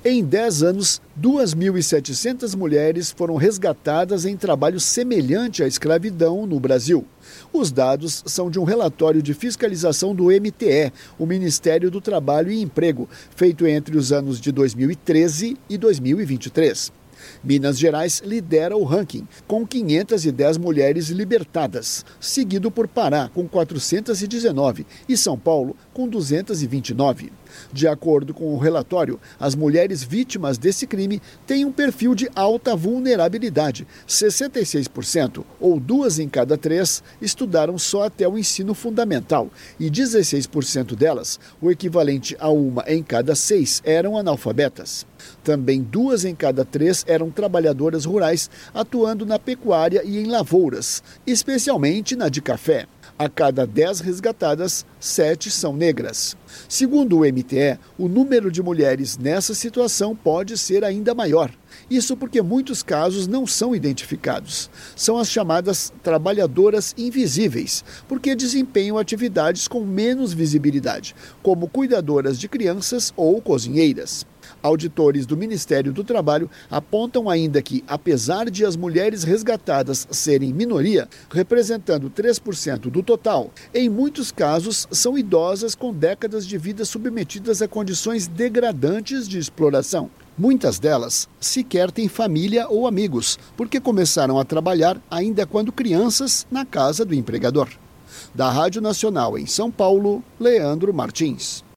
Em 10 anos, 2.700 mulheres foram resgatadas em trabalho semelhante à escravidão no Brasil. Os dados são de um relatório de fiscalização do MTE, o Ministério do Trabalho e Emprego, feito entre os anos de 2013 e 2023. Minas Gerais lidera o ranking, com 510 mulheres libertadas, seguido por Pará, com 419, e São Paulo, com 229. De acordo com o relatório, as mulheres vítimas desse crime têm um perfil de alta vulnerabilidade. 66%, ou 2 em cada 3, estudaram só até o ensino fundamental, e 16% delas, o equivalente a 1 em cada 6, eram analfabetas. Também 2 em cada 3 eram trabalhadoras rurais, atuando na pecuária e em lavouras, especialmente na de café. A cada 10 resgatadas, 7 são negras. Segundo o MTE, o número de mulheres nessa situação pode ser ainda maior. Isso porque muitos casos não são identificados. São as chamadas trabalhadoras invisíveis, porque desempenham atividades com menos visibilidade, como cuidadoras de crianças ou cozinheiras. Auditores do Ministério do Trabalho apontam ainda que, apesar de as mulheres resgatadas serem minoria, representando 3% do total, em muitos casos são idosas com décadas de vida submetidas a condições degradantes de exploração. Muitas delas sequer têm família ou amigos, porque começaram a trabalhar ainda quando crianças na casa do empregador. Da Rádio Nacional em São Paulo, Leandro Martins.